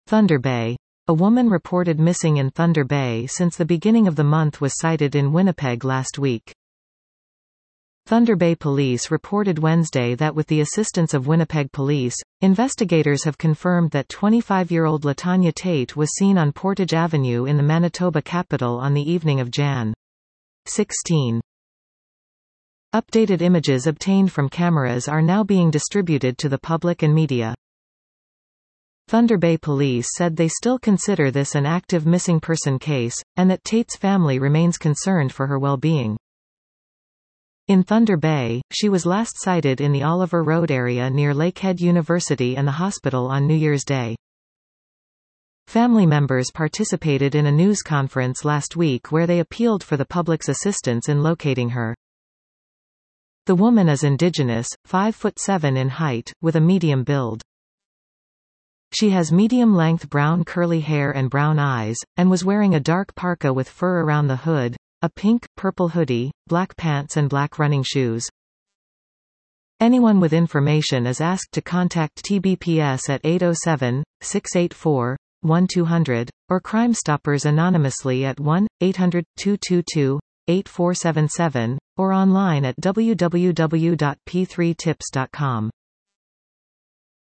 Thunder Bay. A woman reported missing in Thunder Bay since the beginning of the month was sighted in Winnipeg last week. Thunder Bay Police reported Wednesday that with the assistance of Winnipeg Police, investigators have confirmed that 25-year-old Latanya Tate was seen on Portage Avenue in the Manitoba capital on the evening of Jan. 16. Updated images obtained from cameras are now being distributed to the public and media. Thunder Bay Police said they still consider this an active missing person case, and that Tate's family remains concerned for her well-being. In Thunder Bay, she was last sighted in the Oliver Road area near Lakehead University and the hospital on New Year's Day. Family members participated in a news conference last week where they appealed for the public's assistance in locating her. The woman is Indigenous, 5'7" in height, with a medium build. She has medium-length brown curly hair and brown eyes, and was wearing a dark parka with fur around the hood, a pink, purple hoodie, black pants and black running shoes. Anyone with information is asked to contact TBPS at 807-684-1200, or Crime Stoppers anonymously at 1-800-222-8477, or online at www.p3tips.com.